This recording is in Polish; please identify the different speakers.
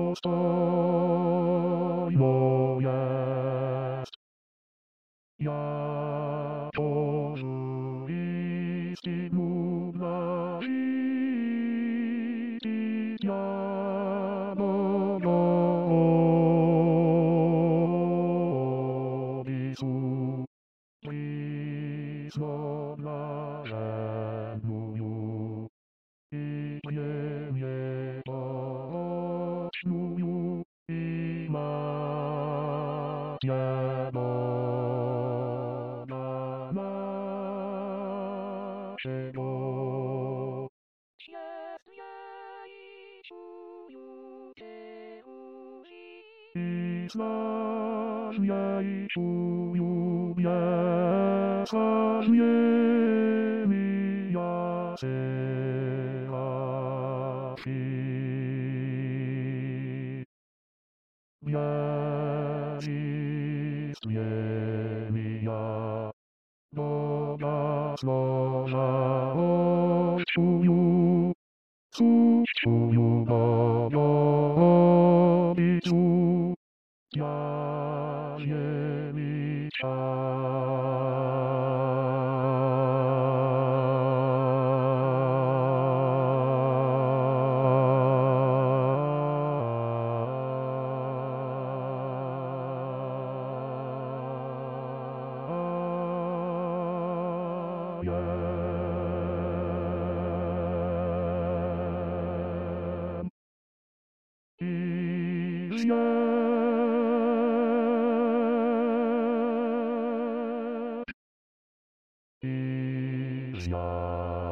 Speaker 1: dostojno jest. Jako żywisty nudna żyć ja Bogowi Blisko blażenuju i mnie poczuju i Matję Boga naszego. Jest jej czuju Cię uży i znasz jej czuju Jeremiah Serafi. Jeremiah Boga złoża odczuju, cóż czuju Bogowi czu, ja ziemi Is ja